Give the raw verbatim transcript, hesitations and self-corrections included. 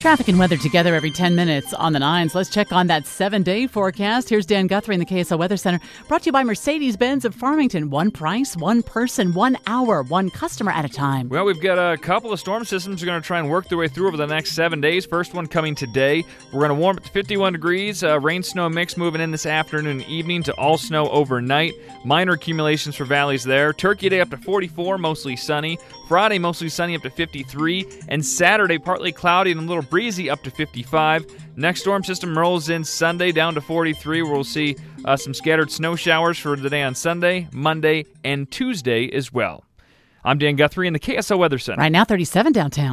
Traffic and weather together every ten minutes on the nines. Let's check on that seven-day forecast. Here's Dan Guthrie in the K S L Weather Center. Brought to you by Mercedes-Benz of Farmington. One price, one person, one hour, one customer at a time. Well, we've got a couple of storm systems we're going to try and work their way through over the next seven days. First one coming today. We're going to warm up to fifty-one degrees. Uh, rain-snow mix moving in this afternoon and evening to all snow overnight. Minor accumulations for valleys there. Turkey Day up to forty-four, mostly sunny. Friday, mostly sunny up to fifty-three. And Saturday, partly cloudy and a little breezy up to fifty-five. Next storm system rolls in Sunday down to forty-three, where we'll see uh, some scattered snow showers for the day on Sunday, Monday, and Tuesday as well. I'm Dan Guthrie in the K S L Weather Center. Right now, thirty-seven downtown.